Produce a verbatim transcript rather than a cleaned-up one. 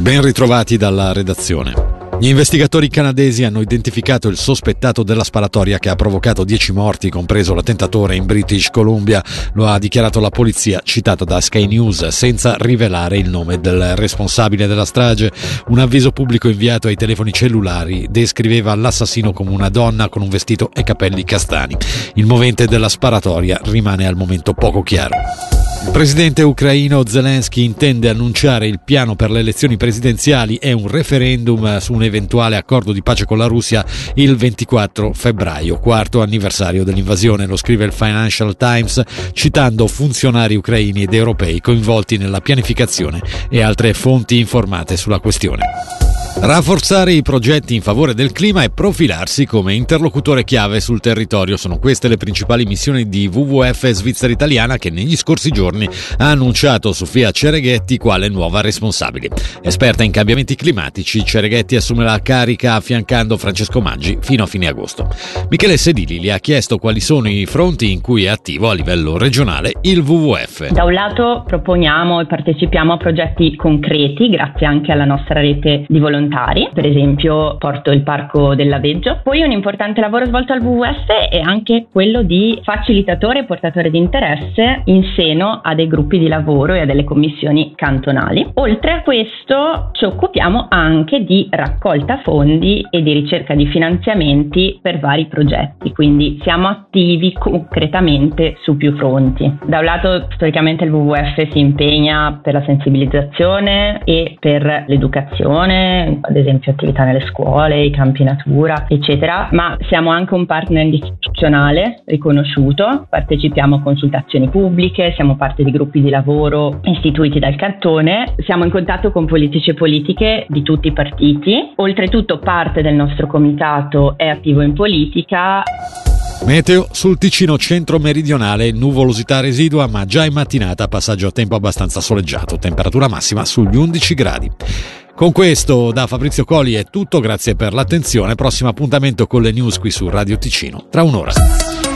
Ben ritrovati dalla redazione. Gli investigatori canadesi hanno identificato il sospettato della sparatoria che ha provocato dieci morti, compreso l'attentatore in British Columbia. Lo ha dichiarato la polizia, citata da Sky News, senza rivelare il nome del responsabile della strage. Un avviso pubblico inviato ai telefoni cellulari descriveva l'assassino come una donna con un vestito e capelli castani. Il movente della sparatoria rimane al momento poco chiaro. Il presidente ucraino Zelensky intende annunciare il piano per le elezioni presidenziali e un referendum su un eventuale accordo di pace con la Russia il ventiquattro febbraio, quarto anniversario dell'invasione, lo scrive il Financial Times, citando funzionari ucraini ed europei coinvolti nella pianificazione e altre fonti informate sulla questione. Rafforzare i progetti in favore del clima e profilarsi come interlocutore chiave sul territorio sono queste le principali missioni di W W F Svizzera Italiana, che negli scorsi giorni ha annunciato Sofia Cereghetti quale nuova responsabile. Esperta in cambiamenti climatici, Cereghetti assume la carica affiancando Francesco Maggi fino a fine agosto. Michele Sedili gli ha chiesto quali sono i fronti in cui è attivo a livello regionale il W W F. Da un lato proponiamo e partecipiamo a progetti concreti grazie anche alla nostra rete di volontari. Per esempio porto il Parco del Laveggio. Poi un importante lavoro svolto al W W F è anche quello di facilitatore e portatore di interesse in seno a dei gruppi di lavoro e a delle commissioni cantonali. Oltre a questo ci occupiamo anche di raccolta fondi e di ricerca di finanziamenti per vari progetti, quindi siamo attivi concretamente su più fronti. Da un lato storicamente il W W F si impegna per la sensibilizzazione e per l'educazione, ad esempio attività nelle scuole, i campi natura, eccetera, ma siamo anche un partner istituzionale riconosciuto, partecipiamo a consultazioni pubbliche, siamo parte di gruppi di lavoro istituiti dal cantone, siamo in contatto con politici e politiche di tutti i partiti, oltretutto parte del nostro comitato è attivo in politica. Meteo: sul Ticino centro-meridionale nuvolosità residua, ma già in mattinata passaggio a tempo abbastanza soleggiato, temperatura massima sugli undici gradi. Con questo da Fabrizio Coli è tutto, grazie per l'attenzione, prossimo appuntamento con le news qui su Radio Ticino tra un'ora.